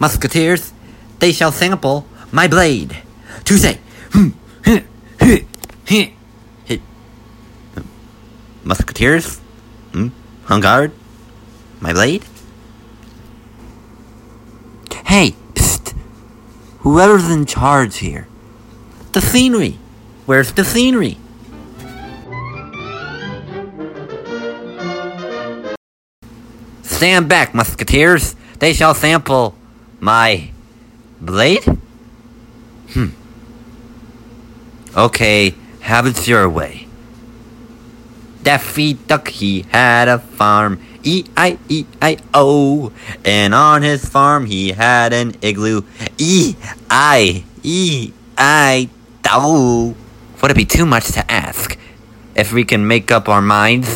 musketeers, they shall sample my blade. To say, musketeers, on guard, my blade. Hey, psst, whoever's in charge here. The scenery. Where's the scenery? Stand back, musketeers. They shall sample my blade? Okay, have it your way. Daffy Duck, he had a farm, E-I-E-I-O. And on his farm he had an igloo, E-I-E-I-O. Would it be too much to ask if we can make up our minds?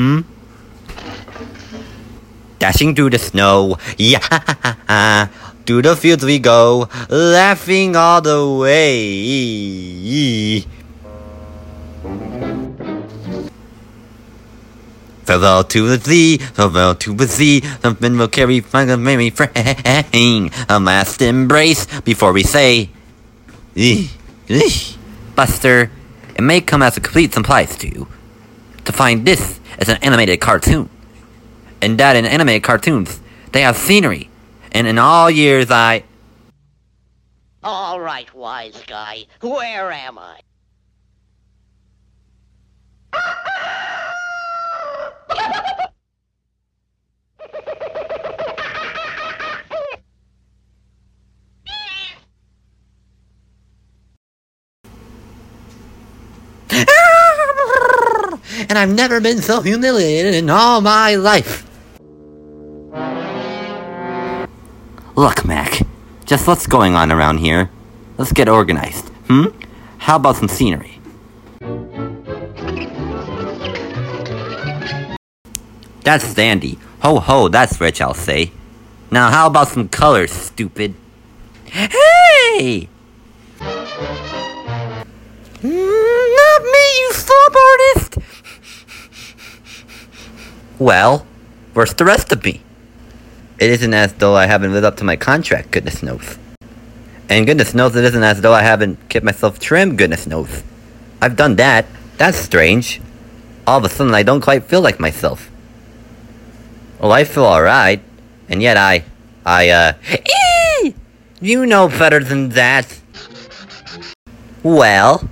Dashing through the snow, yeah, through the fields we go, laughing all the way. Farewell to the sea, farewell to the sea, something will carry fun of merry frang. A last embrace before we say, Buster, it may come as a complete surprise to you to find this as an animated cartoon. And that in animated cartoons, they have scenery. And in all years All right, wise guy, where am I? And I've never been so humiliated in all my life. Look, Mac, just what's going on around here? Let's get organized, How about some scenery? That's dandy. Ho ho, that's rich, I'll say. Now how about some colors, stupid? Hey! Not me, you flop artist! Well, where's the rest of me? It isn't as though I haven't lived up to my contract, goodness knows. And goodness knows it isn't as though I haven't kept myself trim, goodness knows. I've done that. That's strange. All of a sudden I don't quite feel like myself. Well, I feel alright. And yet you know better than that. Well.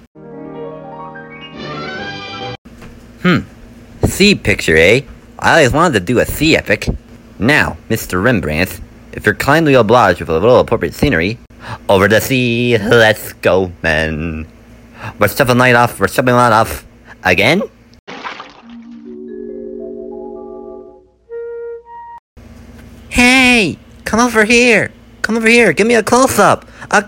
Sea picture, eh? I always wanted to do a sea epic. Now, Mr. Rembrandt, if you're kindly obliged with a little appropriate scenery, over the sea, let's go, men. We're stepping right off, again? Hey, come over here, give me a close-up,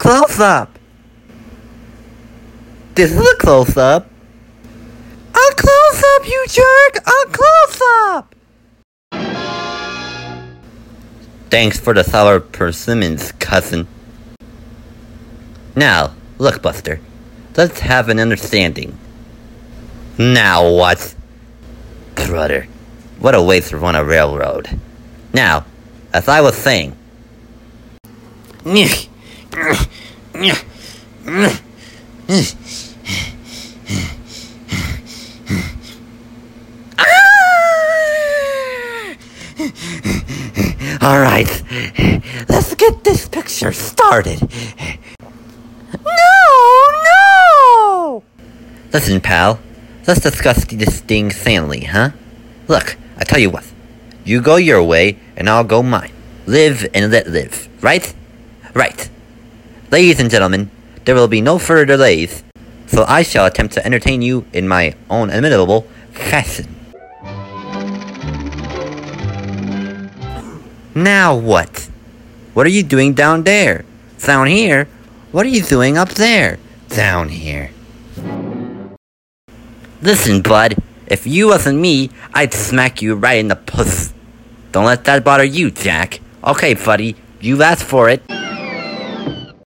This is a close-up. A close-up, you jerk, a close-up! Thanks for the sour persimmons, cousin. Now, look, Buster. Let's have an understanding. Now what? Brother, what a waste to run a railroad. Now, as I was saying... Alright, let's get this picture started. No! Listen, pal, let's discuss this thing sanely, huh? Look, I tell you what. You go your way, and I'll go mine. Live and let live, right? Right. Ladies and gentlemen, there will be no further delays, so I shall attempt to entertain you in my own inimitable fashion. Now what? What are you doing down there? Down here? What are you doing up there? Down here. Listen, bud. If you wasn't me, I'd smack you right in the puss. Don't let that bother you, Jack. Okay, buddy. You asked for it.